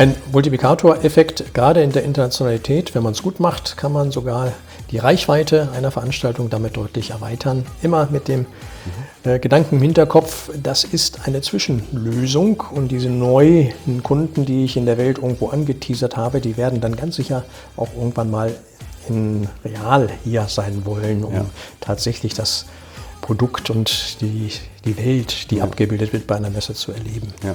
Ein Multiplikatoreffekt, gerade in der Internationalität, wenn man es gut macht, kann man sogar die Reichweite einer Veranstaltung damit deutlich erweitern. Immer mit dem Gedanken im Hinterkopf, das ist eine Zwischenlösung und diese neuen Kunden, die ich in der Welt irgendwo angeteasert habe, die werden dann ganz sicher auch irgendwann mal in real hier sein wollen, um tatsächlich das Produkt und die Welt, die abgebildet wird, bei einer Messe zu erleben. Ja.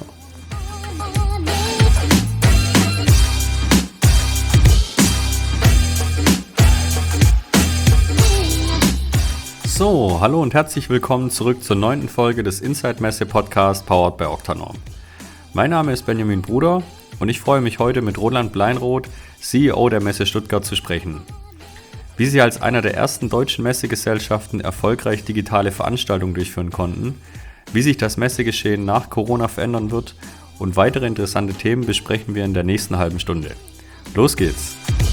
So, hallo und herzlich willkommen zurück zur 9. Folge des Inside Messe Podcast powered by Octanorm. Mein Name ist Benjamin Bruder und ich freue mich heute mit Roland Bleinroth, CEO der Messe Stuttgart, zu sprechen. Wie sie als einer der ersten deutschen Messegesellschaften erfolgreich digitale Veranstaltungen durchführen konnten, wie sich das Messegeschehen nach Corona verändern wird und weitere interessante Themen besprechen wir in der nächsten halben Stunde. Los geht's!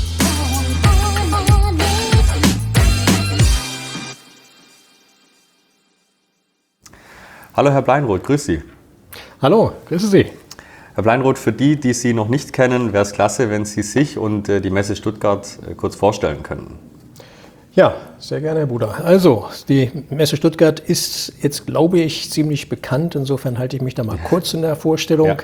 Hallo Herr Bleinroth, grüß Sie. Hallo, grüße Sie. Herr Bleinroth, für die, die Sie noch nicht kennen, wäre es klasse, wenn Sie sich und die Messe Stuttgart kurz vorstellen könnten. Ja, sehr gerne, Herr Bruder. Also, die Messe Stuttgart ist jetzt, glaube ich, ziemlich bekannt. Insofern halte ich mich da mal kurz in der Vorstellung.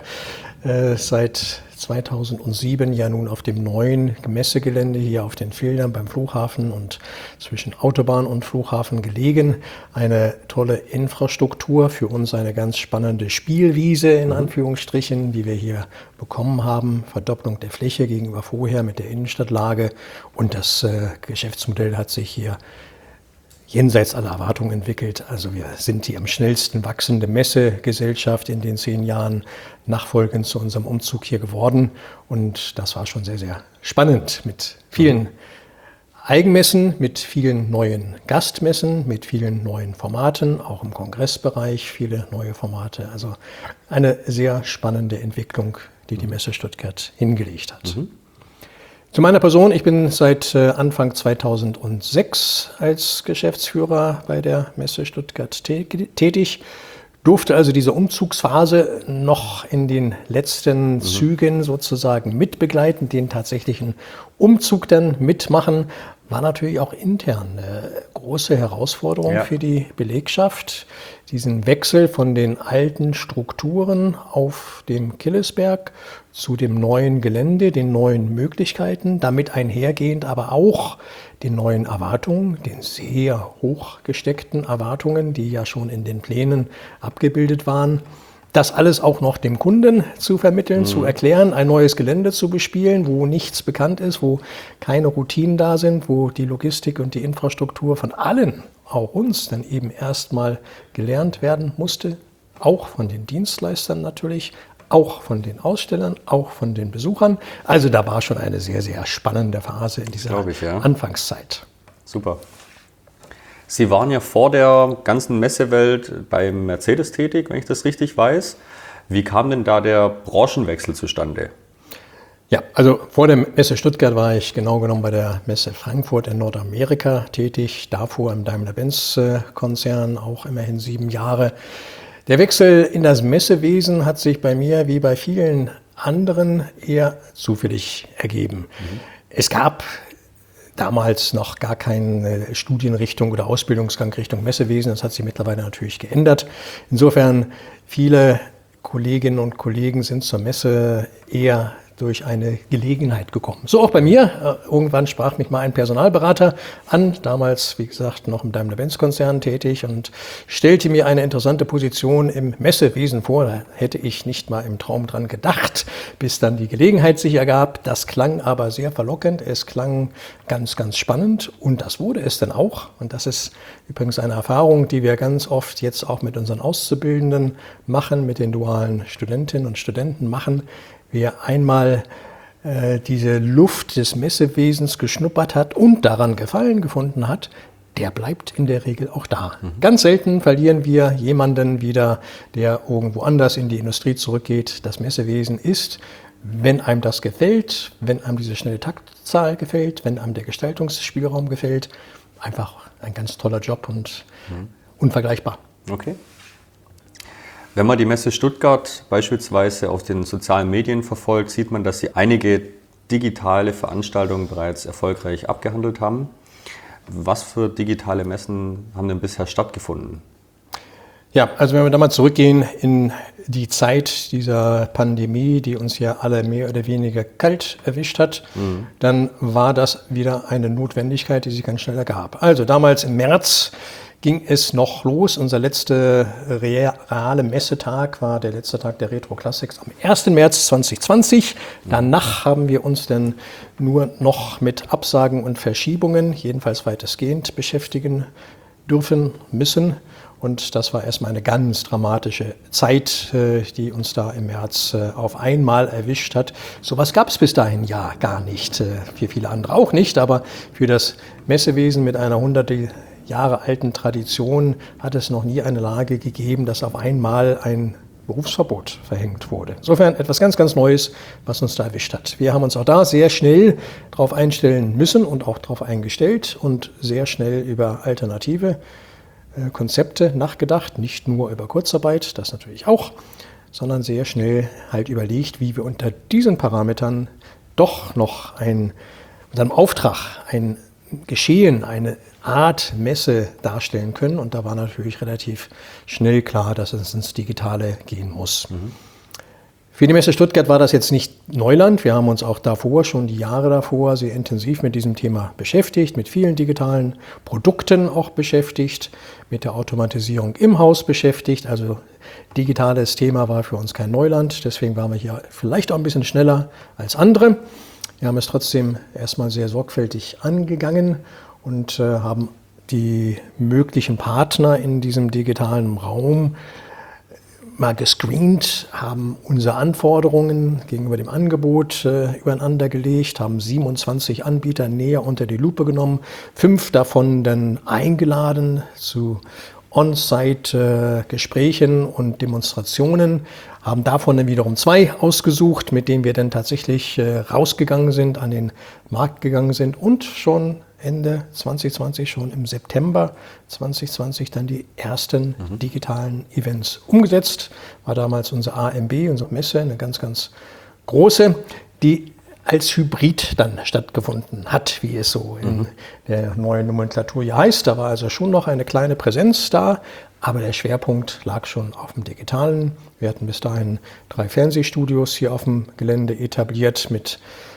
Seit 2007 ja nun auf dem neuen Messegelände hier auf den Feldern beim Flughafen und zwischen Autobahn und Flughafen gelegen. Eine tolle Infrastruktur, für uns eine ganz spannende Spielwiese in Anführungsstrichen, die wir hier bekommen haben. Verdopplung der Fläche gegenüber vorher mit der Innenstadtlage und das Geschäftsmodell hat sich hier jenseits aller Erwartungen entwickelt. Also wir sind die am schnellsten wachsende Messegesellschaft in den 10 Jahren nachfolgend zu unserem Umzug hier geworden. Und das war schon sehr, sehr spannend mit vielen Eigenmessen, mit vielen neuen Gastmessen, mit vielen neuen Formaten, auch im Kongressbereich viele neue Formate. Also eine sehr spannende Entwicklung, die die Messe Stuttgart hingelegt hat. Zu meiner Person, ich bin seit Anfang 2006 als Geschäftsführer bei der Messe Stuttgart tätig, durfte also diese Umzugsphase noch in den letzten Zügen sozusagen mitbegleiten, den tatsächlichen Umzug dann mitmachen. War natürlich auch intern eine große Herausforderung für die Belegschaft, diesen Wechsel von den alten Strukturen auf dem Killesberg zu dem neuen Gelände, den neuen Möglichkeiten, damit einhergehend aber auch den neuen Erwartungen, den sehr hoch gesteckten Erwartungen, die ja schon in den Plänen abgebildet waren. Das alles auch noch dem Kunden zu vermitteln, zu erklären, ein neues Gelände zu bespielen, wo nichts bekannt ist, wo keine Routinen da sind, wo die Logistik und die Infrastruktur von allen, auch uns, dann eben erstmal gelernt werden musste, auch von den Dienstleistern natürlich, auch von den Ausstellern, auch von den Besuchern. Also da war schon eine sehr, sehr spannende Phase in dieser Anfangszeit. Super. Sie waren ja vor der ganzen Messewelt beim Mercedes tätig, wenn ich das richtig weiß. Wie kam denn da der Branchenwechsel zustande? Ja, also vor der Messe Stuttgart war ich genau genommen bei der Messe Frankfurt in Nordamerika tätig, davor im Daimler-Benz-Konzern, auch immerhin 7 Jahre. Der Wechsel in das Messewesen hat sich bei mir wie bei vielen anderen eher zufällig ergeben. Es gab damals noch gar keine Studienrichtung oder Ausbildungsgang Richtung Messewesen. Das hat sich mittlerweile natürlich geändert. Insofern viele Kolleginnen und Kollegen sind zur Messe eher durch eine Gelegenheit gekommen. So auch bei mir. Irgendwann sprach mich mal ein Personalberater an, damals, wie gesagt, noch im Daimler-Benz-Konzern tätig und stellte mir eine interessante Position im Messewesen vor. Da hätte ich nicht mal im Traum dran gedacht, bis dann die Gelegenheit sich ergab. Das klang aber sehr verlockend. Es klang ganz, ganz spannend und das wurde es dann auch. Und das ist übrigens eine Erfahrung, die wir ganz oft jetzt auch mit unseren Auszubildenden machen, mit den dualen Studentinnen und Studenten machen. Wer einmal diese Luft des Messewesens geschnuppert hat und daran Gefallen gefunden hat, der bleibt in der Regel auch da. Ganz selten verlieren wir jemanden wieder, der irgendwo anders in die Industrie zurückgeht. Das Messewesen ist, wenn einem das gefällt, wenn einem diese schnelle Taktzahl gefällt, wenn einem der Gestaltungsspielraum gefällt, einfach ein ganz toller Job und unvergleichbar. Okay. Wenn man die Messe Stuttgart beispielsweise auf den sozialen Medien verfolgt, sieht man, dass Sie einige digitale Veranstaltungen bereits erfolgreich abgehandelt haben. Was für digitale Messen haben denn bisher stattgefunden? Ja, also wenn wir da mal zurückgehen in die Zeit dieser Pandemie, die uns ja alle mehr oder weniger kalt erwischt hat, dann war das wieder eine Notwendigkeit, die sich ganz schnell ergab. Also damals im März ging es noch los. Unser letzter reale Messetag war der letzte Tag der Retro Classics am 1. März 2020. Danach haben wir uns dann nur noch mit Absagen und Verschiebungen, jedenfalls weitestgehend, beschäftigen dürfen, müssen. Und das war erstmal eine ganz dramatische Zeit, die uns da im März auf einmal erwischt hat. Sowas gab es bis dahin ja gar nicht, für viele andere auch nicht, aber für das Messewesen mit einer 100 Jahre alten Tradition hat es noch nie eine Lage gegeben, dass auf einmal ein Berufsverbot verhängt wurde. Insofern etwas ganz, ganz Neues, was uns da erwischt hat. Wir haben uns auch da sehr schnell darauf einstellen müssen und auch darauf eingestellt und sehr schnell über alternative Konzepte nachgedacht, nicht nur über Kurzarbeit, das natürlich auch, sondern sehr schnell halt überlegt, wie wir unter diesen Parametern doch noch mit einem Auftrag, ein Geschehen, eine Art Messe darstellen können. Und da war natürlich relativ schnell klar, dass es ins Digitale gehen muss. Für die Messe Stuttgart war das jetzt nicht Neuland. Wir haben uns auch davor, schon die Jahre davor, sehr intensiv mit diesem Thema beschäftigt, mit vielen digitalen Produkten auch beschäftigt, mit der Automatisierung im Haus beschäftigt. Also digitales Thema war für uns kein Neuland. Deswegen waren wir hier vielleicht auch ein bisschen schneller als andere. Wir haben es trotzdem erstmal sehr sorgfältig angegangen und haben die möglichen Partner in diesem digitalen Raum mal gescreent, haben unsere Anforderungen gegenüber dem Angebot übereinander gelegt, haben 27 Anbieter näher unter die Lupe genommen, 5 davon dann eingeladen zu On-Site-Gesprächen und Demonstrationen, haben davon dann wiederum 2 ausgesucht, mit denen wir dann tatsächlich rausgegangen sind, an den Markt gegangen sind und schon Ende 2020, schon im September 2020 dann die ersten digitalen Events umgesetzt. War damals unsere AMB, unsere Messe, eine ganz, ganz große, die als Hybrid dann stattgefunden hat, wie es so in der neuen Nomenklatur hier heißt. Da war also schon noch eine kleine Präsenz da, aber der Schwerpunkt lag schon auf dem Digitalen. Wir hatten bis dahin 3 Fernsehstudios hier auf dem Gelände etabliert mit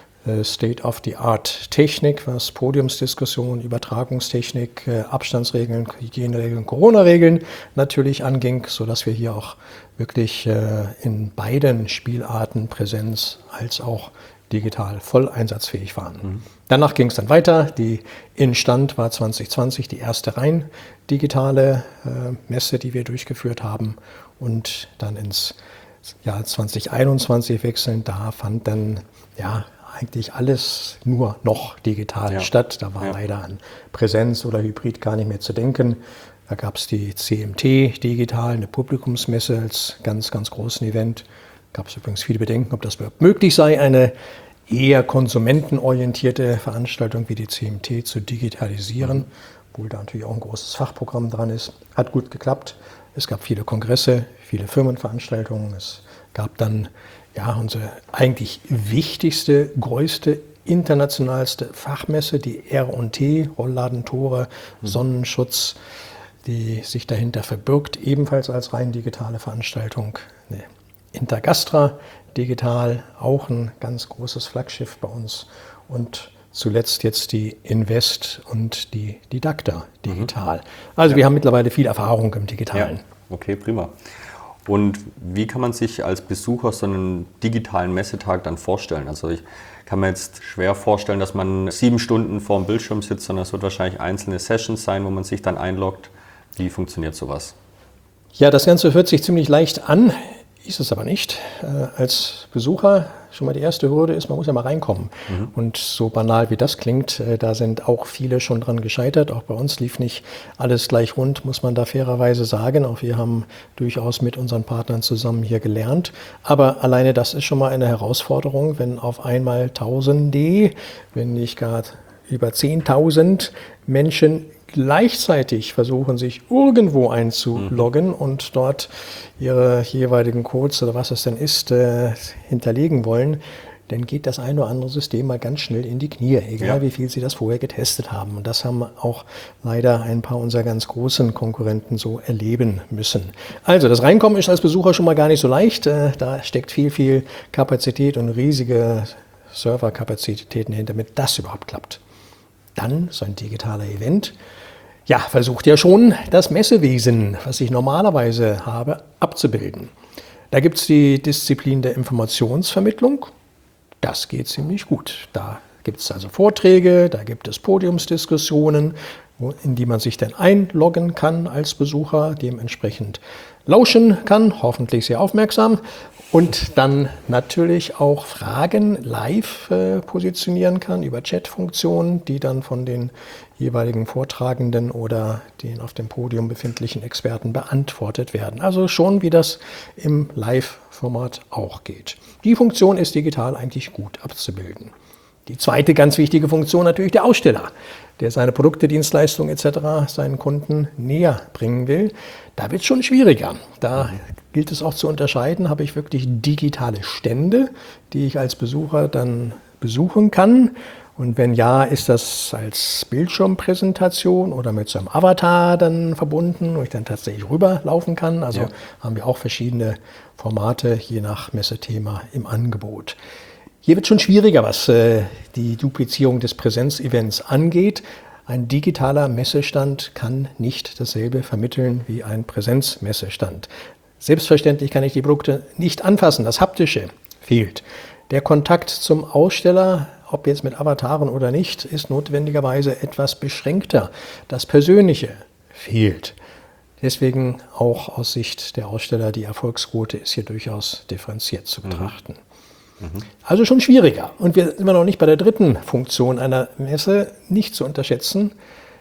State-of-the-Art-Technik, was Podiumsdiskussion, Übertragungstechnik, Abstandsregeln, Hygieneregeln, Corona-Regeln natürlich anging, sodass wir hier auch wirklich in beiden Spielarten Präsenz als auch digital voll einsatzfähig waren. Danach ging es dann weiter. Die Instand war 2020 die erste rein digitale Messe, die wir durchgeführt haben, und dann ins Jahr 2021 wechseln. Da fand dann eigentlich alles nur noch digital statt. Da war leider an Präsenz oder Hybrid gar nicht mehr zu denken. Da gab es die CMT digital, eine Publikumsmesse als ganz, ganz großen Event. Gab es übrigens viele Bedenken, ob das überhaupt möglich sei, eine eher konsumentenorientierte Veranstaltung wie die CMT zu digitalisieren, obwohl da natürlich auch ein großes Fachprogramm dran ist. Hat gut geklappt. Es gab viele Kongresse, viele Firmenveranstaltungen. Es gab dann unsere eigentlich wichtigste, größte, internationalste Fachmesse, die R&T, Rollladentore, Sonnenschutz, die sich dahinter verbirgt, ebenfalls als rein digitale Veranstaltung. Eine Intergastra digital, auch ein ganz großes Flaggschiff bei uns. Und zuletzt jetzt die Invest und die Didakta digital. Also wir haben mittlerweile viel Erfahrung im Digitalen. Ja. Okay, prima. Und wie kann man sich als Besucher so einen digitalen Messetag dann vorstellen? Also ich kann mir jetzt schwer vorstellen, dass man 7 Stunden vor dem Bildschirm sitzt, sondern es wird wahrscheinlich einzelne Sessions sein, wo man sich dann einloggt. Wie funktioniert sowas? Ja, das Ganze hört sich ziemlich leicht an, ist es aber nicht. Als Besucher schon mal die erste Hürde ist, man muss ja mal reinkommen. Und so banal wie das klingt, da sind auch viele schon dran gescheitert. Auch bei uns lief nicht alles gleich rund, muss man da fairerweise sagen. Auch wir haben durchaus mit unseren Partnern zusammen hier gelernt. Aber alleine das ist schon mal eine Herausforderung, wenn auf einmal Tausende, wenn nicht gar über 10.000 Menschen gleichzeitig versuchen, sich irgendwo einzuloggen und dort ihre jeweiligen Codes oder was es denn ist, hinterlegen wollen, dann geht das ein oder andere System mal ganz schnell in die Knie, egal wie viel sie das vorher getestet haben. Und das haben auch leider ein paar unserer ganz großen Konkurrenten so erleben müssen. Also das Reinkommen ist als Besucher schon mal gar nicht so leicht. Da steckt viel Kapazität und riesige Serverkapazitäten hinter, damit das überhaupt klappt. Dann so ein digitaler Event. Ja, versucht ja schon, das Messewesen, was ich normalerweise habe, abzubilden. Da gibt es die Disziplin der Informationsvermittlung. Das geht ziemlich gut. Da gibt es also Vorträge, da gibt es Podiumsdiskussionen, in die man sich dann einloggen kann als Besucher, dementsprechend lauschen kann, hoffentlich sehr aufmerksam, und dann natürlich auch Fragen live positionieren kann über Chatfunktionen, die dann von den jeweiligen Vortragenden oder den auf dem Podium befindlichen Experten beantwortet werden. Also schon wie das im Live-Format auch geht. Die Funktion ist digital eigentlich gut abzubilden. Die zweite ganz wichtige Funktion natürlich der Aussteller, der seine Produkte, Dienstleistungen etc. seinen Kunden näher bringen will. Da wird es schon schwieriger. Da gilt es auch zu unterscheiden, habe ich wirklich digitale Stände, die ich als Besucher dann besuchen kann. Und wenn ja, ist das als Bildschirmpräsentation oder mit so einem Avatar dann verbunden, wo ich dann tatsächlich rüberlaufen kann. Also haben wir auch verschiedene Formate je nach Messethema im Angebot. Hier wird es schon schwieriger, was die Duplizierung des Präsenzevents angeht. Ein digitaler Messestand kann nicht dasselbe vermitteln wie ein Präsenzmessestand. Selbstverständlich kann ich die Produkte nicht anfassen, das Haptische fehlt. Der Kontakt zum Aussteller, ob jetzt mit Avataren oder nicht, ist notwendigerweise etwas beschränkter. Das Persönliche fehlt. Deswegen auch aus Sicht der Aussteller, die Erfolgsquote ist hier durchaus differenziert zu betrachten. Also schon schwieriger. Und wir sind noch nicht bei der dritten Funktion einer Messe, nicht zu unterschätzen,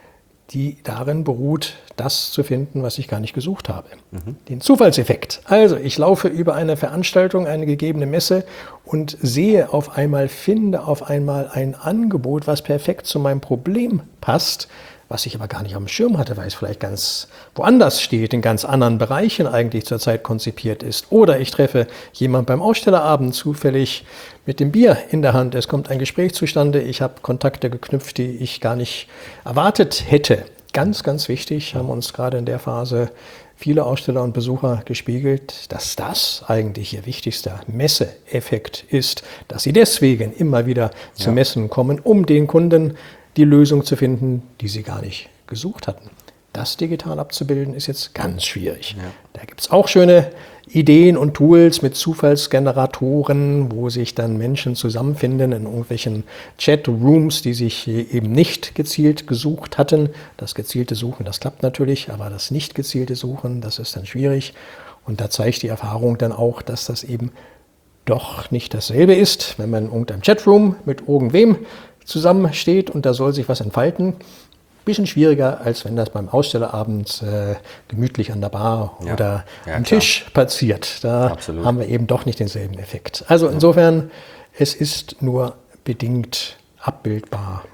die darin beruht, das zu finden, was ich gar nicht gesucht habe. Den Zufallseffekt. Also ich laufe über eine Veranstaltung, eine gegebene Messe und sehe auf einmal, finde auf einmal ein Angebot, was perfekt zu meinem Problem passt, was ich aber gar nicht am Schirm hatte, weil es vielleicht ganz woanders steht, in ganz anderen Bereichen eigentlich zurzeit konzipiert ist. Oder ich treffe jemanden beim Ausstellerabend zufällig mit dem Bier in der Hand. Es kommt ein Gespräch zustande, ich habe Kontakte geknüpft, die ich gar nicht erwartet hätte. Ganz, ganz wichtig, haben uns gerade in der Phase viele Aussteller und Besucher gespiegelt, dass das eigentlich ihr wichtigster Messeeffekt ist, dass sie deswegen immer wieder zu Messen kommen, um den Kunden die Lösung zu finden, die sie gar nicht gesucht hatten. Das digital abzubilden, ist jetzt ganz schwierig. Ja. Da gibt es auch schöne Ideen und Tools mit Zufallsgeneratoren, wo sich dann Menschen zusammenfinden in irgendwelchen Chatrooms, die sich eben nicht gezielt gesucht hatten. Das gezielte Suchen, das klappt natürlich, aber das nicht gezielte Suchen, das ist dann schwierig. Und da zeigt die Erfahrung dann auch, dass das eben doch nicht dasselbe ist, wenn man in irgendeinem Chatroom mit irgendwem zusammensteht und da soll sich was entfalten. Bisschen schwieriger, als wenn das beim Ausstellerabend gemütlich an der Bar oder am Tisch passiert. Da haben wir eben doch nicht denselben Effekt. Also insofern, es ist nur bedingt abbildbar.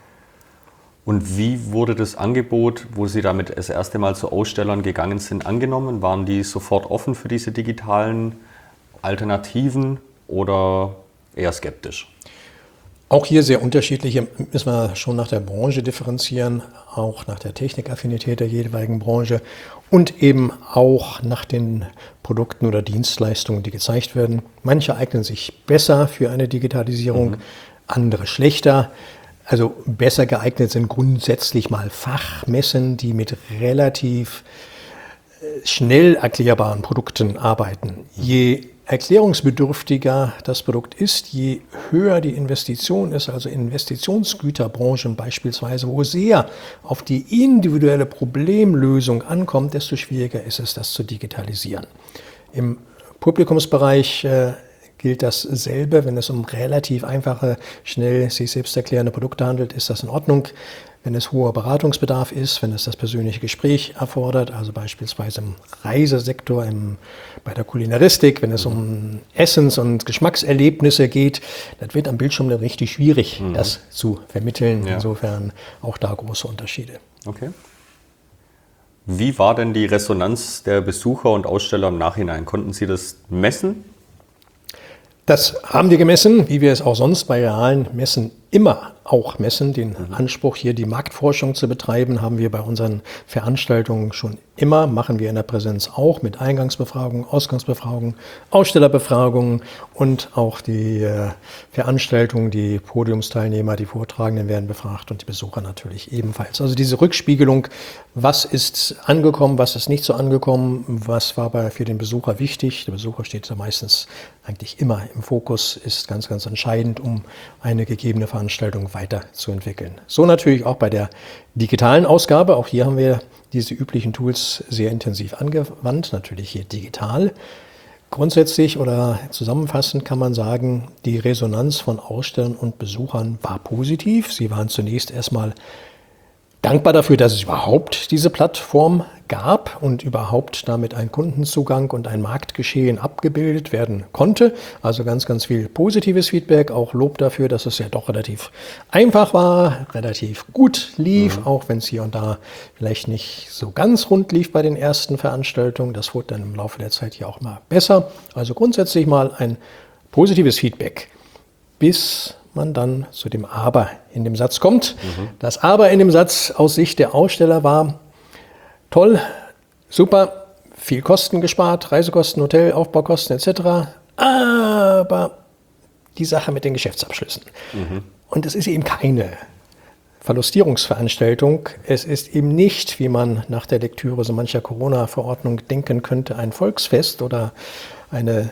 Und wie wurde das Angebot, wo Sie damit das erste Mal zu Ausstellern gegangen sind, angenommen? Waren die sofort offen für diese digitalen Alternativen oder eher skeptisch? Auch hier sehr unterschiedliche, müssen wir schon nach der Branche differenzieren, auch nach der Technikaffinität der jeweiligen Branche und eben auch nach den Produkten oder Dienstleistungen, die gezeigt werden. Manche eignen sich besser für eine Digitalisierung, andere schlechter. Also besser geeignet sind grundsätzlich mal Fachmessen, die mit relativ schnell erklärbaren Produkten arbeiten. Je erklärungsbedürftiger das Produkt ist, je höher die Investition ist, also Investitionsgüterbranchen beispielsweise, wo sehr auf die individuelle Problemlösung ankommt, desto schwieriger ist es, das zu digitalisieren. Im Publikumsbereich gilt dasselbe. Wenn es um relativ einfache, schnell sich selbst erklärende Produkte handelt, ist das in Ordnung. Wenn es hoher Beratungsbedarf ist, wenn es das persönliche Gespräch erfordert, also beispielsweise im Reisesektor, bei der Kulinaristik, wenn es um Essens- und Geschmackserlebnisse geht, das wird am Bildschirm dann richtig schwierig, das zu vermitteln. Ja. Insofern auch da große Unterschiede. Okay. Wie war denn die Resonanz der Besucher und Aussteller im Nachhinein? Konnten Sie das messen? Das haben wir gemessen, wie wir es auch sonst bei realen Messen immer auch messen. Den Anspruch, hier die Marktforschung zu betreiben, haben wir bei unseren Veranstaltungen schon immer, machen wir in der Präsenz auch mit Eingangsbefragungen, Ausgangsbefragungen, Ausstellerbefragungen und auch die Veranstaltungen, die Podiumsteilnehmer, die Vortragenden werden befragt und die Besucher natürlich ebenfalls. Also diese Rückspiegelung, was ist angekommen, was ist nicht so angekommen, was war für den Besucher wichtig. Der Besucher steht ja meistens eigentlich immer im Fokus, ist ganz, ganz entscheidend, um eine gegebene Veranstaltung weiterzuentwickeln. So natürlich auch bei der digitalen Ausgabe. Auch hier haben wir diese üblichen Tools sehr intensiv angewandt, natürlich hier digital. Grundsätzlich oder zusammenfassend kann man sagen, die Resonanz von Ausstellern und Besuchern war positiv. Sie waren zunächst erstmal dankbar dafür, dass es überhaupt diese Plattform gab und überhaupt damit ein Kundenzugang und ein Marktgeschehen abgebildet werden konnte. Also ganz, ganz viel positives Feedback, auch Lob dafür, dass es ja doch relativ einfach war, relativ gut lief, auch wenn es hier und da vielleicht nicht so ganz rund lief bei den ersten Veranstaltungen. Das wurde dann im Laufe der Zeit ja auch mal besser. Also grundsätzlich mal ein positives Feedback, bis man dann zu dem Aber in dem Satz kommt. Das Aber in dem Satz aus Sicht der Aussteller war: toll, super, viel Kosten gespart, Reisekosten, Hotel, Aufbaukosten etc. Aber die Sache mit den Geschäftsabschlüssen. Und es ist eben keine Verlustierungsveranstaltung. Es ist eben nicht, wie man nach der Lektüre so mancher Corona-Verordnung denken könnte, ein Volksfest oder ein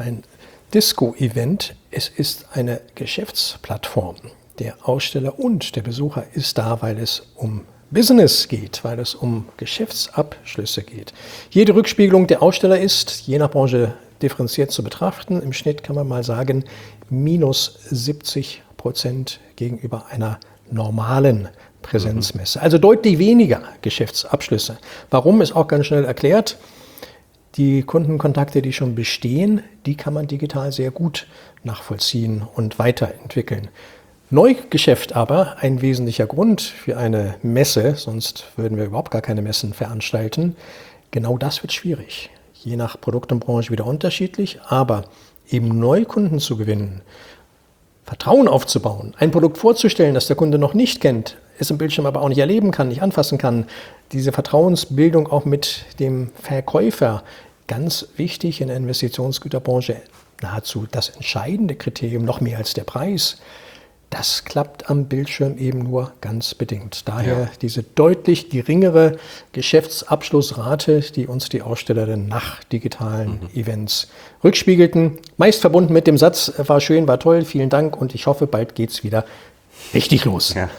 Disco-Event. Es ist eine Geschäftsplattform. Der Aussteller und der Besucher ist da, weil es um Business geht, weil es um Geschäftsabschlüsse geht. Jede Rückspiegelung der Aussteller ist, je nach Branche, differenziert zu betrachten. Im Schnitt kann man mal sagen, minus 70% gegenüber einer normalen Präsenzmesse. Also deutlich weniger Geschäftsabschlüsse. Warum, ist auch ganz schnell erklärt. Die Kundenkontakte, die schon bestehen, die kann man digital sehr gut nachvollziehen und weiterentwickeln. Neugeschäft aber, ein wesentlicher Grund für eine Messe, sonst würden wir überhaupt gar keine Messen veranstalten, genau das wird schwierig. Je nach Produkt und Branche wieder unterschiedlich, aber eben Neukunden zu gewinnen, Vertrauen aufzubauen, ein Produkt vorzustellen, das der Kunde noch nicht kennt, es im Bildschirm aber auch nicht erleben kann, nicht anfassen kann, diese Vertrauensbildung auch mit dem Verkäufer, ganz wichtig in der Investitionsgüterbranche, nahezu das entscheidende Kriterium, noch mehr als der Preis. Das klappt am Bildschirm eben nur ganz bedingt. Daher diese deutlich geringere Geschäftsabschlussrate, die uns die Aussteller dann nach digitalen Events rückspiegelten. Meist verbunden mit dem Satz: war schön, war toll, vielen Dank und ich hoffe, bald geht's wieder richtig los. Ja.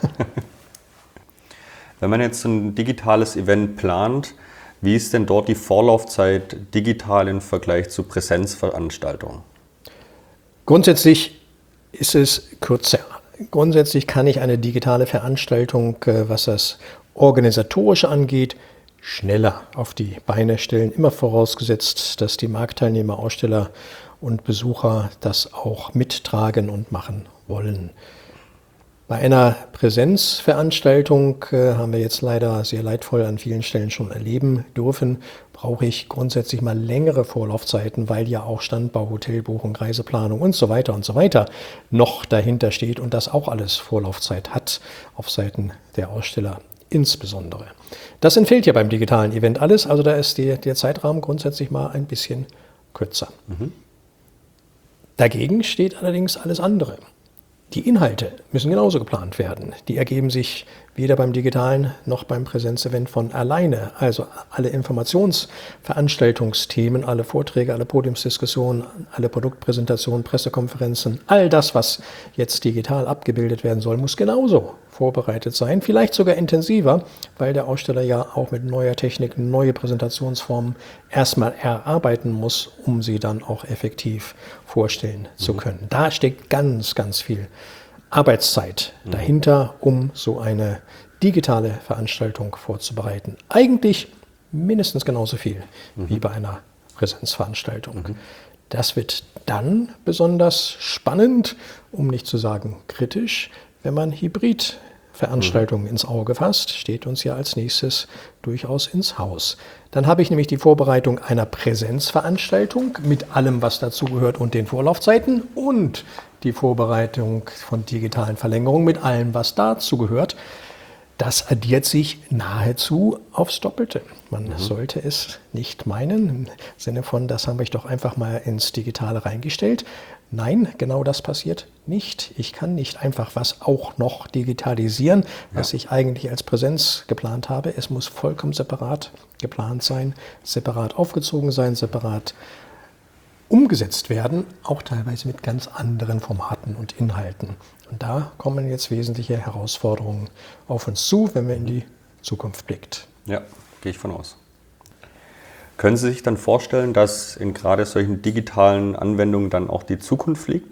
Wenn man jetzt ein digitales Event plant, wie ist denn dort die Vorlaufzeit digital im Vergleich zu Präsenzveranstaltungen? Grundsätzlich ist es kürzer. Grundsätzlich kann ich eine digitale Veranstaltung, was das Organisatorische angeht, schneller auf die Beine stellen. Immer vorausgesetzt, dass die Marktteilnehmer, Aussteller und Besucher das auch mittragen und machen wollen. Bei einer Präsenzveranstaltung haben wir jetzt leider sehr leidvoll an vielen Stellen schon erleben dürfen, brauche ich grundsätzlich mal längere Vorlaufzeiten, weil ja auch Standbau, Hotelbuchung, Reiseplanung und so weiter noch dahinter steht und das auch alles Vorlaufzeit hat, auf Seiten der Aussteller insbesondere. Das entfällt ja beim digitalen Event alles, also da ist der Zeitrahmen grundsätzlich mal ein bisschen kürzer. Dagegen steht allerdings alles andere. Die Inhalte müssen genauso geplant werden. Die ergeben sich weder beim digitalen noch beim Präsenzevent von alleine. Also alle Informationsveranstaltungsthemen, alle Vorträge, alle Podiumsdiskussionen, alle Produktpräsentationen, Pressekonferenzen, all das, was jetzt digital abgebildet werden soll, muss genauso vorbereitet sein. Vielleicht sogar intensiver, weil der Aussteller ja auch mit neuer Technik neue Präsentationsformen erstmal erarbeiten muss, um sie dann auch effektiv vorstellen zu können. Da steckt ganz, ganz viel Arbeitszeit dahinter, um so eine digitale Veranstaltung vorzubereiten. Eigentlich mindestens genauso viel wie bei einer Präsenzveranstaltung. Das wird dann besonders spannend, um nicht zu sagen kritisch, wenn man Hybrid Veranstaltungen ins Auge fasst, steht uns ja als nächstes durchaus ins Haus. Dann habe ich nämlich die Vorbereitung einer Präsenzveranstaltung mit allem, was dazugehört und den Vorlaufzeiten und die Vorbereitung von digitalen Verlängerungen mit allem, was dazugehört. Das addiert sich nahezu aufs Doppelte. Man sollte es nicht meinen, im Sinne von, das haben wir doch einfach mal ins Digitale reingestellt. Nein, genau das passiert nicht. Ich kann nicht einfach was auch noch digitalisieren, was ich eigentlich als Präsenz geplant habe. Es muss vollkommen separat geplant sein, separat aufgezogen sein, separat umgesetzt werden, auch teilweise mit ganz anderen Formaten und Inhalten. Und da kommen jetzt wesentliche Herausforderungen auf uns zu, wenn wir in die Zukunft blickt. Ja, gehe ich von aus. Können Sie sich dann vorstellen, dass in gerade solchen digitalen Anwendungen dann auch die Zukunft liegt?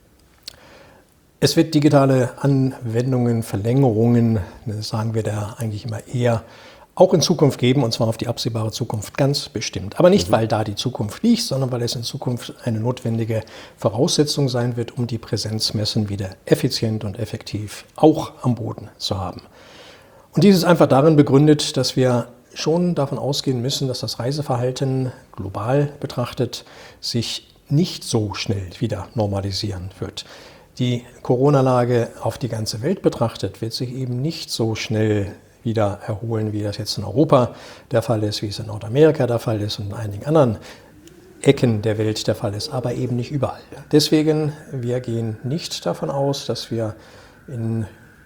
Es wird digitale Anwendungen, Verlängerungen, sagen wir da eigentlich immer eher, auch in Zukunft geben, und zwar auf die absehbare Zukunft ganz bestimmt. Aber nicht, weil da die Zukunft liegt, sondern weil es in Zukunft eine notwendige Voraussetzung sein wird, um die Präsenzmessen wieder effizient und effektiv auch am Boden zu haben. Und dies ist einfach darin begründet, dass wir schon davon ausgehen müssen, dass das Reiseverhalten global betrachtet sich nicht so schnell wieder normalisieren wird. Die Corona-Lage auf die ganze Welt betrachtet wird sich eben nicht so schnell wieder erholen, wie das jetzt in Europa der Fall ist, wie es in Nordamerika der Fall ist und in einigen anderen Ecken der Welt der Fall ist, aber eben nicht überall. Deswegen, wir gehen nicht davon aus, dass wir in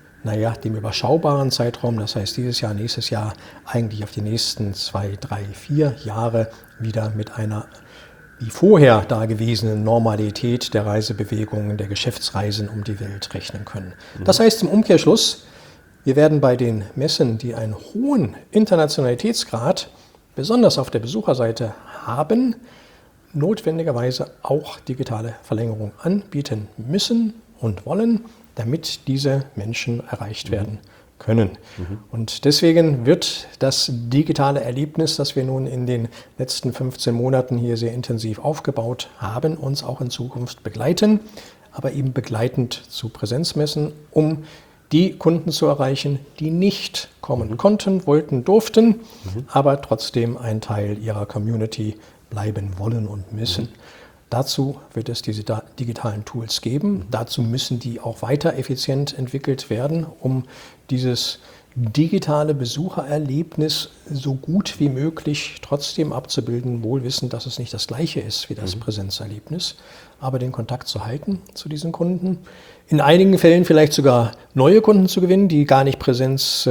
dem überschaubaren Zeitraum, das heißt dieses Jahr, nächstes Jahr, eigentlich auf die nächsten 2, 3, 4 Jahre wieder mit einer wie vorher dagewesenen Normalität der Reisebewegungen, der Geschäftsreisen um die Welt rechnen können. Das heißt im Umkehrschluss, wir werden bei den Messen, die einen hohen Internationalitätsgrad, besonders auf der Besucherseite haben, notwendigerweise auch digitale Verlängerung anbieten müssen und wollen, damit diese Menschen erreicht werden können. Und deswegen wird das digitale Erlebnis, das wir nun in den letzten 15 Monaten hier sehr intensiv aufgebaut haben, uns auch in Zukunft begleiten, aber eben begleitend zu Präsenzmessen, um die Kunden zu erreichen, die nicht kommen konnten, wollten, durften, aber trotzdem ein Teil ihrer Community bleiben wollen und müssen. Dazu wird es diese digitalen Tools geben. Dazu müssen die auch weiter effizient entwickelt werden, um dieses digitale Besuchererlebnis so gut wie möglich trotzdem abzubilden, wohl wissend, dass es nicht das gleiche ist wie das Präsenzerlebnis, aber den Kontakt zu halten zu diesen Kunden. In einigen Fällen vielleicht sogar neue Kunden zu gewinnen, die gar nicht Präsenz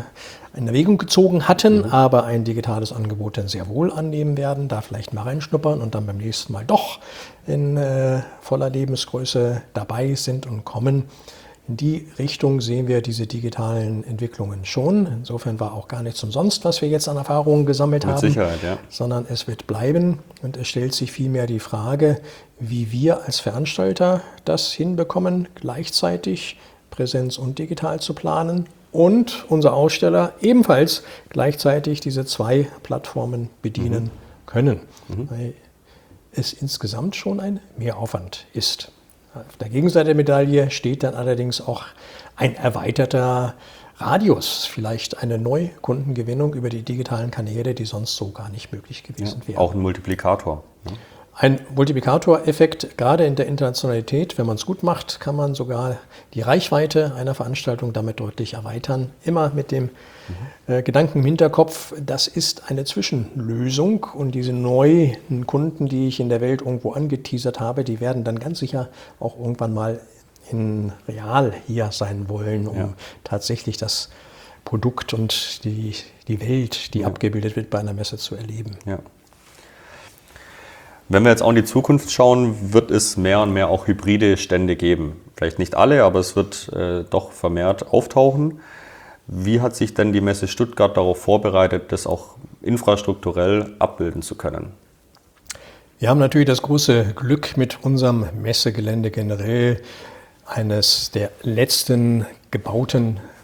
in Erwägung gezogen hatten, aber ein digitales Angebot dann sehr wohl annehmen werden, da vielleicht mal reinschnuppern und dann beim nächsten Mal doch in voller Lebensgröße dabei sind und kommen. In die Richtung sehen wir diese digitalen Entwicklungen schon. Insofern war auch gar nichts umsonst, was wir jetzt an Erfahrungen gesammelt haben. Mit Sicherheit, ja. Sondern es wird bleiben und es stellt sich vielmehr die Frage, wie wir als Veranstalter das hinbekommen, gleichzeitig Präsenz und digital zu planen und unser Aussteller ebenfalls gleichzeitig diese zwei Plattformen bedienen können, weil es insgesamt schon ein Mehraufwand ist. Auf der Gegenseite der Medaille steht dann allerdings auch ein erweiterter Radius, vielleicht eine Neukundengewinnung über die digitalen Kanäle, die sonst so gar nicht möglich gewesen wären. Auch ein Multiplikator. Ein Multiplikatoreffekt, gerade in der Internationalität, wenn man es gut macht, kann man sogar die Reichweite einer Veranstaltung damit deutlich erweitern. Immer mit dem Gedanken im Hinterkopf, das ist eine Zwischenlösung und diese neuen Kunden, die ich in der Welt irgendwo angeteasert habe, die werden dann ganz sicher auch irgendwann mal in real hier sein wollen, um tatsächlich das Produkt und die Welt, die abgebildet wird, bei einer Messe zu erleben. Ja. Wenn wir jetzt auch in die Zukunft schauen, wird es mehr und mehr auch hybride Stände geben. Vielleicht nicht alle, aber es wird doch vermehrt auftauchen. Wie hat sich denn die Messe Stuttgart darauf vorbereitet, das auch infrastrukturell abbilden zu können? Wir haben natürlich das große Glück, mit unserem Messegelände generell eines der letzten gebauten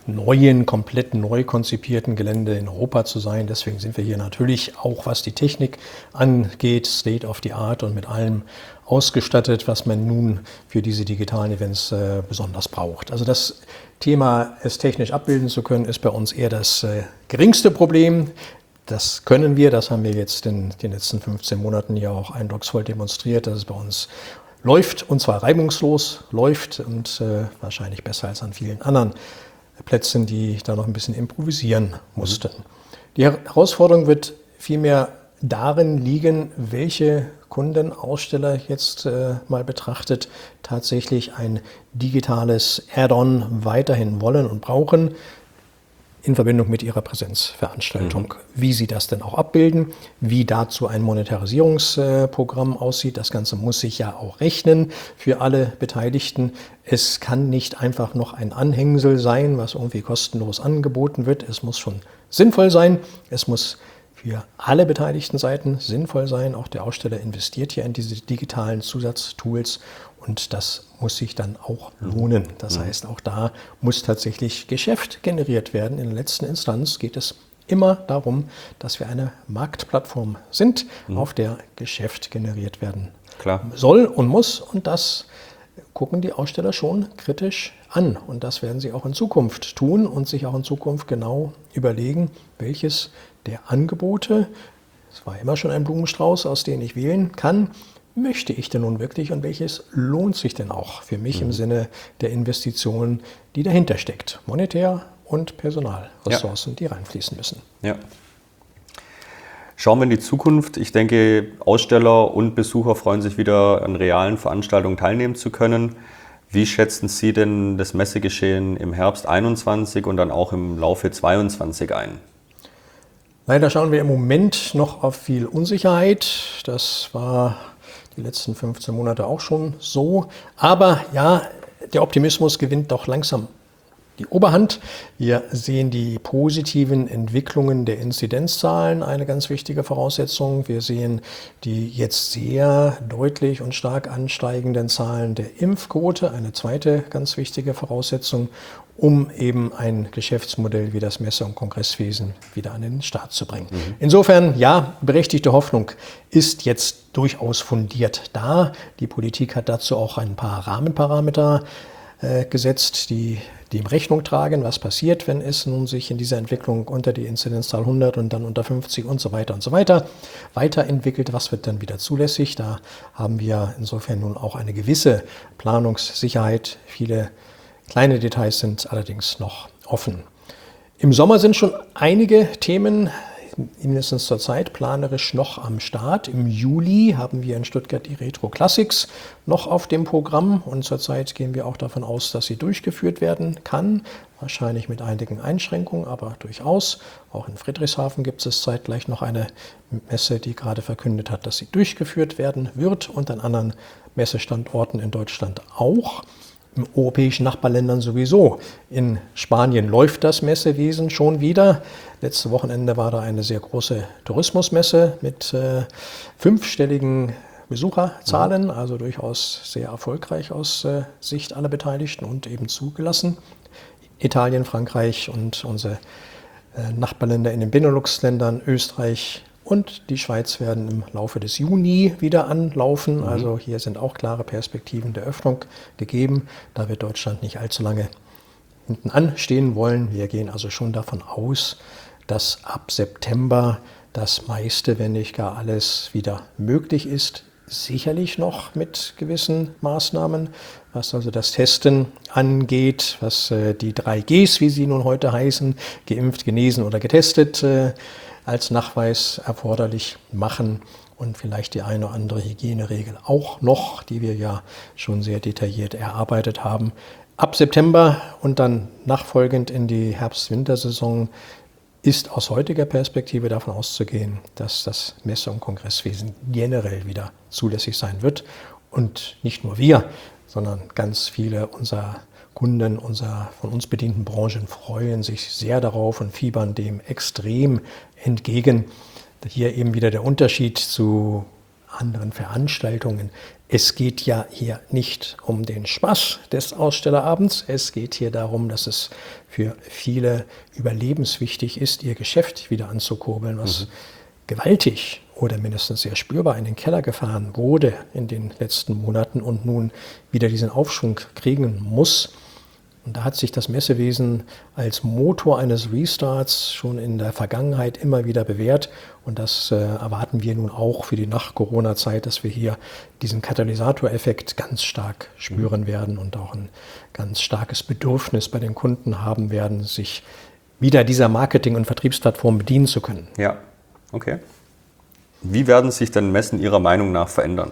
neuen, komplett neu konzipierten Gelände in Europa zu sein. Deswegen sind wir hier natürlich auch, was die Technik angeht, State of the Art und mit allem ausgestattet, was man nun für diese digitalen Events besonders braucht. Also das Thema, es technisch abbilden zu können, ist bei uns eher das geringste Problem. Das können wir, das haben wir jetzt in den letzten 15 Monaten ja auch eindrucksvoll demonstriert, dass es bei uns läuft, und zwar reibungslos läuft und wahrscheinlich besser als an vielen anderen Plätzen, die da noch ein bisschen improvisieren mussten. Die Herausforderung wird vielmehr darin liegen, welche Kunden, Aussteller jetzt mal betrachtet, tatsächlich ein digitales Add-on weiterhin wollen und brauchen, in Verbindung mit ihrer Präsenzveranstaltung. Wie sie das denn auch abbilden, wie dazu ein Monetarisierungsprogramm aussieht. Das Ganze muss sich ja auch rechnen für alle Beteiligten. Es kann nicht einfach noch ein Anhängsel sein, was irgendwie kostenlos angeboten wird. Es muss schon sinnvoll sein. Es muss für alle beteiligten Seiten sinnvoll sein. Auch der Aussteller investiert hier in diese digitalen Zusatztools und das muss sich dann auch lohnen. Das heißt, auch da muss tatsächlich Geschäft generiert werden. In der letzten Instanz geht es immer darum, dass wir eine Marktplattform sind, auf der Geschäft generiert werden soll und muss. Und das gucken die Aussteller schon kritisch an. Und das werden sie auch in Zukunft tun und sich auch in Zukunft genau überlegen, welches der Angebote, es war immer schon ein Blumenstrauß, aus dem ich wählen kann, möchte ich denn nun wirklich und welches lohnt sich denn auch für mich im Sinne der Investitionen, die dahinter steckt, monetär und Personalressourcen, die reinfließen müssen. Ja. Schauen wir in die Zukunft. Ich denke, Aussteller und Besucher freuen sich wieder, an realen Veranstaltungen teilnehmen zu können. Wie schätzen Sie denn das Messegeschehen im Herbst 2021 und dann auch im Laufe 2022 ein? Leider schauen wir im Moment noch auf viel Unsicherheit. Das war die letzten 15 Monate auch schon so. Aber ja, der Optimismus gewinnt doch langsam die Oberhand. Wir sehen die positiven Entwicklungen der Inzidenzzahlen, eine ganz wichtige Voraussetzung. Wir sehen die jetzt sehr deutlich und stark ansteigenden Zahlen der Impfquote, eine zweite ganz wichtige Voraussetzung, um eben ein Geschäftsmodell wie das Messe- und Kongresswesen wieder an den Start zu bringen. Insofern, ja, berechtigte Hoffnung ist jetzt durchaus fundiert da. Die Politik hat dazu auch ein paar Rahmenparameter gesetzt, die dem Rechnung tragen, was passiert, wenn es nun sich in dieser Entwicklung unter die Inzidenzzahl 100 und dann unter 50 und so weiter weiterentwickelt. Was wird dann wieder zulässig? Da haben wir insofern nun auch eine gewisse Planungssicherheit. Viele kleine Details sind allerdings noch offen. Im Sommer sind schon einige Themen, mindestens zurzeit planerisch noch am Start. Im Juli haben wir in Stuttgart die Retro Classics noch auf dem Programm und zurzeit gehen wir auch davon aus, dass sie durchgeführt werden kann. Wahrscheinlich mit einigen Einschränkungen, aber durchaus. Auch in Friedrichshafen gibt es zeitgleich noch eine Messe, die gerade verkündet hat, dass sie durchgeführt werden wird und an anderen Messestandorten in Deutschland auch. Im europäischen Nachbarländern sowieso. In Spanien läuft das Messewesen schon wieder. Letztes Wochenende war da eine sehr große Tourismusmesse mit 5-stelligen Besucherzahlen, also durchaus sehr erfolgreich aus Sicht aller Beteiligten und eben zugelassen. Italien, Frankreich und unsere Nachbarländer in den Benelux-Ländern, Österreich und die Schweiz werden im Laufe des Juni wieder anlaufen. Also hier sind auch klare Perspektiven der Öffnung gegeben. Da wird Deutschland nicht allzu lange hinten anstehen wollen. Wir gehen also schon davon aus, dass ab September das meiste, wenn nicht gar alles, wieder möglich ist. Sicherlich noch mit gewissen Maßnahmen, was also das Testen angeht, was die 3Gs, wie sie nun heute heißen, geimpft, genesen oder getestet, als Nachweis erforderlich machen und vielleicht die eine oder andere Hygieneregel auch noch, die wir ja schon sehr detailliert erarbeitet haben. Ab September und dann nachfolgend in die Herbst-Wintersaison ist aus heutiger Perspektive davon auszugehen, dass das Messe- und Kongresswesen generell wieder zulässig sein wird. Und nicht nur wir, sondern ganz viele unserer Kunden unserer von uns bedienten Branchen freuen sich sehr darauf und fiebern dem extrem entgegen. Hier eben wieder der Unterschied zu anderen Veranstaltungen. Es geht ja hier nicht um den Spaß des Ausstellerabends. Es geht hier darum, dass es für viele überlebenswichtig ist, ihr Geschäft wieder anzukurbeln, was gewaltig oder mindestens sehr spürbar in den Keller gefahren wurde in den letzten Monaten und nun wieder diesen Aufschwung kriegen muss. Und da hat sich das Messewesen als Motor eines Restarts schon in der Vergangenheit immer wieder bewährt. Und das erwarten wir nun auch für die Nach-Corona-Zeit, dass wir hier diesen Katalysatoreffekt ganz stark spüren werden und auch ein ganz starkes Bedürfnis bei den Kunden haben werden, sich wieder dieser Marketing- und Vertriebsplattform bedienen zu können. Ja, okay. Wie werden sich denn Messen Ihrer Meinung nach verändern?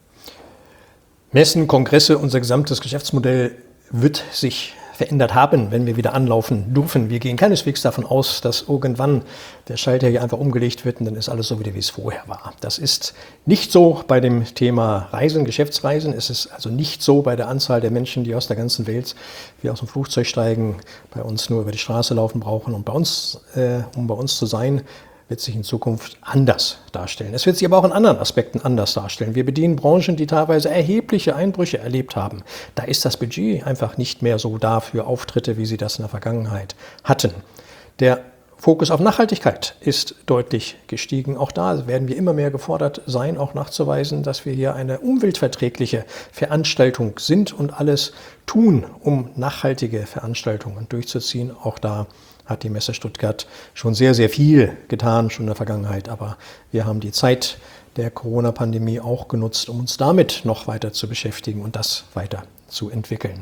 Messen, Kongresse, unser gesamtes Geschäftsmodell wird sich verändert haben, wenn wir wieder anlaufen dürfen. Wir gehen keineswegs davon aus, dass irgendwann der Schalter hier einfach umgelegt wird und dann ist alles so wieder, wie es vorher war. Das ist nicht so bei dem Thema Reisen, Geschäftsreisen. Es ist also nicht so bei der Anzahl der Menschen, die aus der ganzen Welt wie aus dem Flugzeug steigen, bei uns nur über die Straße laufen brauchen. Und bei uns, um bei uns zu sein, wird sich in Zukunft anders darstellen. Es wird sich aber auch in anderen Aspekten anders darstellen. Wir bedienen Branchen, die teilweise erhebliche Einbrüche erlebt haben. Da ist das Budget einfach nicht mehr so da für Auftritte, wie sie das in der Vergangenheit hatten. Der Fokus auf Nachhaltigkeit ist deutlich gestiegen. Auch da werden wir immer mehr gefordert sein, auch nachzuweisen, dass wir hier eine umweltverträgliche Veranstaltung sind und alles tun, um nachhaltige Veranstaltungen durchzuziehen. Auch da hat die Messe Stuttgart schon sehr, sehr viel getan, schon in der Vergangenheit. Aber wir haben die Zeit der Corona-Pandemie auch genutzt, um uns damit noch weiter zu beschäftigen und das weiter zu entwickeln.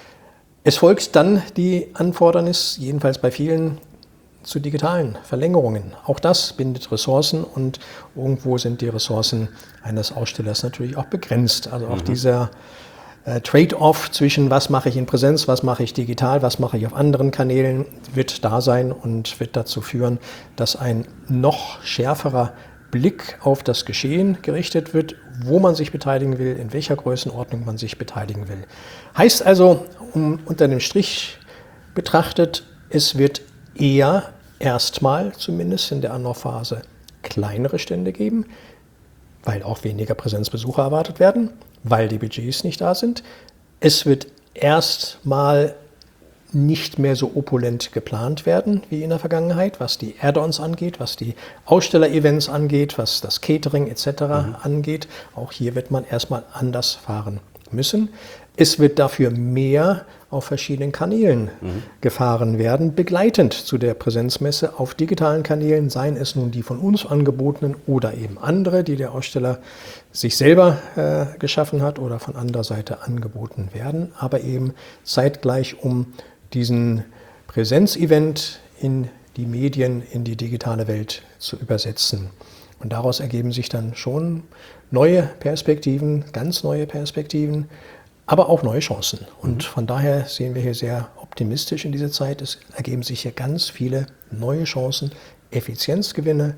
Es folgt dann die Anfordernis, jedenfalls bei vielen, zu digitalen Verlängerungen. Auch das bindet Ressourcen und irgendwo sind die Ressourcen eines Ausstellers natürlich auch begrenzt. Also auch dieser Trade-off zwischen was mache ich in Präsenz, was mache ich digital, was mache ich auf anderen Kanälen, wird da sein und wird dazu führen, dass ein noch schärferer Blick auf das Geschehen gerichtet wird, wo man sich beteiligen will, in welcher Größenordnung man sich beteiligen will. Heißt also, unter dem Strich betrachtet, es wird eher erstmal, zumindest in der Anlaufphase, kleinere Stände geben, weil auch weniger Präsenzbesucher erwartet werden, weil die Budgets nicht da sind. Es wird erstmal nicht mehr so opulent geplant werden wie in der Vergangenheit, was die Add-ons angeht, was die Aussteller-Events angeht, was das Catering etc. angeht. Auch hier wird man erstmal anders fahren müssen. Es wird dafür mehr auf verschiedenen Kanälen gefahren werden, begleitend zu der Präsenzmesse auf digitalen Kanälen, seien es nun die von uns angebotenen oder eben andere, die der Aussteller sich selber geschaffen hat oder von anderer Seite angeboten werden, aber eben zeitgleich, um diesen Präsenzevent in die Medien, in die digitale Welt zu übersetzen. Und daraus ergeben sich dann schon neue Perspektiven, ganz neue Perspektiven, aber auch neue Chancen. Und von daher sehen wir hier sehr optimistisch in dieser Zeit. Es ergeben sich hier ganz viele neue Chancen, Effizienzgewinne,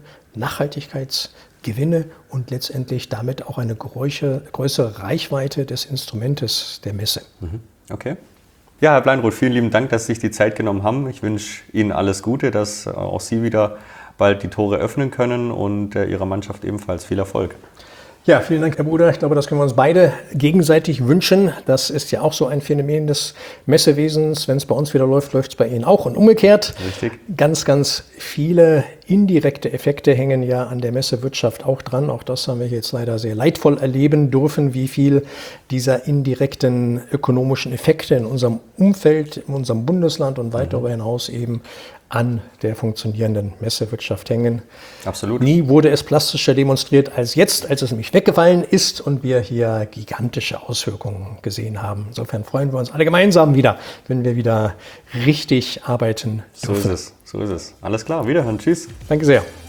Nachhaltigkeitsgewinne und letztendlich damit auch eine größere Reichweite des Instrumentes der Messe. Okay. Ja, Herr Bleinroth, vielen lieben Dank, dass Sie sich die Zeit genommen haben. Ich wünsche Ihnen alles Gute, dass auch Sie wieder bald die Tore öffnen können und Ihrer Mannschaft ebenfalls viel Erfolg. Ja, vielen Dank, Herr Bruder. Ich glaube, das können wir uns beide gegenseitig wünschen. Das ist ja auch so ein Phänomen des Messewesens. Wenn es bei uns wieder läuft, läuft es bei Ihnen auch und umgekehrt. Richtig. Ganz, ganz viele indirekte Effekte hängen ja an der Messewirtschaft auch dran. Auch das haben wir jetzt leider sehr leidvoll erleben dürfen, wie viel dieser indirekten ökonomischen Effekte in unserem Umfeld, in unserem Bundesland und weit darüber hinaus eben an der funktionierenden Messewirtschaft hängen. Absolut. Nie wurde es plastischer demonstriert als jetzt, als es nämlich weggefallen ist und wir hier gigantische Auswirkungen gesehen haben. Insofern freuen wir uns alle gemeinsam wieder, wenn wir wieder richtig arbeiten dürfen. So ist es. Alles klar, wiederhören. Tschüss. Danke sehr.